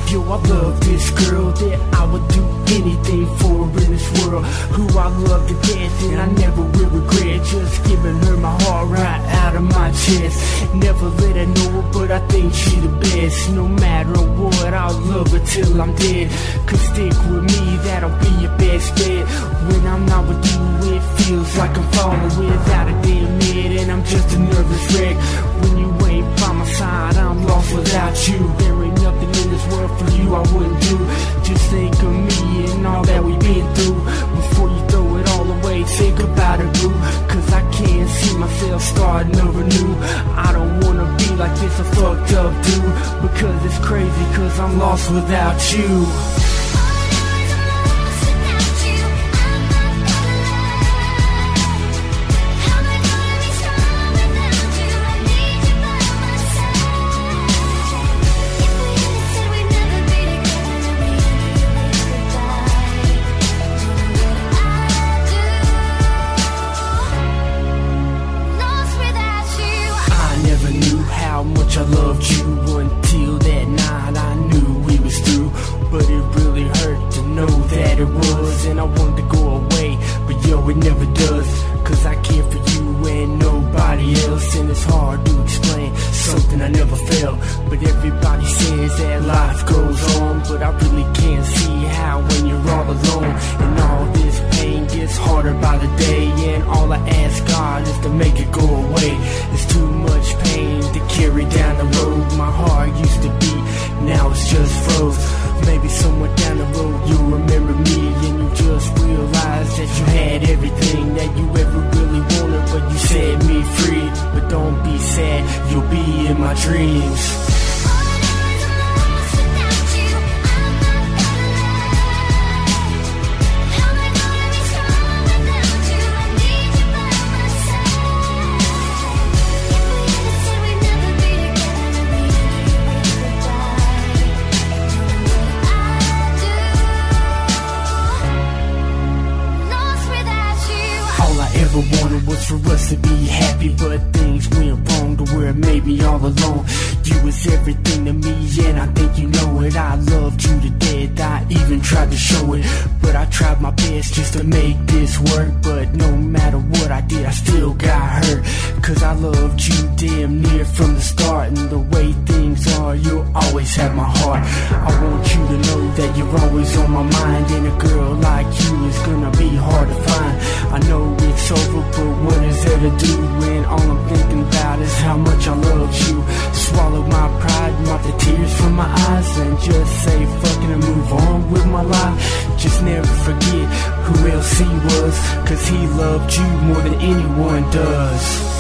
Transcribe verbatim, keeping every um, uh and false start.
Yo, I love this girl that I would do anything for in this world. Who I love to death and I never will regret. Just giving her my heart right out of my chest. Never let her know it, but I think she the best. No matter what, I'll love her till I'm dead. Cause stick with me, that'll be your best bet. When I'm not with you, it feels like I'm falling without a damn net. And I'm just a nervous wreck. When you ain't by my side, I'm lost without you. There ain't nothing in this world for you I wouldn't do. Just think of me and all that we've been through. Before you throw it all away, think about it, boo. Cause I can't see myself starting over new. I don't wanna be like this, a fucked up dude. Because it's crazy, cause I'm lost without you. How much I loved you until that night I knew we was through. But it really hurt to know that it was. And I wanted to go away, but yo, it never does. Cause I care for you and nobody else. And it's hard to explain something I never felt. But everybody says that life goes on. But I really can't see how when you're all alone. And all this pain gets harder by the day. And all I ask God is to make it go away. It's too much pain to carry down the road. My heart used to beat, now it's just froze. Maybe somewhere down the road you'll remember me. And you just realize that you had everything that you ever really wanted. But you set me free. But don't be sad, you'll be in my dreams. Ever wanted was for us to be happy, but things went wrong to where maybe all alone. You was everything to me, and I think you know it. I loved you to death, I even tried to show it. But I tried my best just to make this work. But no matter what I did, I still got hurt. Cause I loved you damn near from the start. And the way things are, you'll always have my heart. I want you to know that you're always on my mind. And a girl like you is gonna be hard to find. I know it's over, but what is there to do when all I'm thinking about is how much I loved you? Swallow my pride, wipe the tears from my eyes, and just say fucking and move on with my life. Just never forget who else he was, cause he loved you more than anyone does.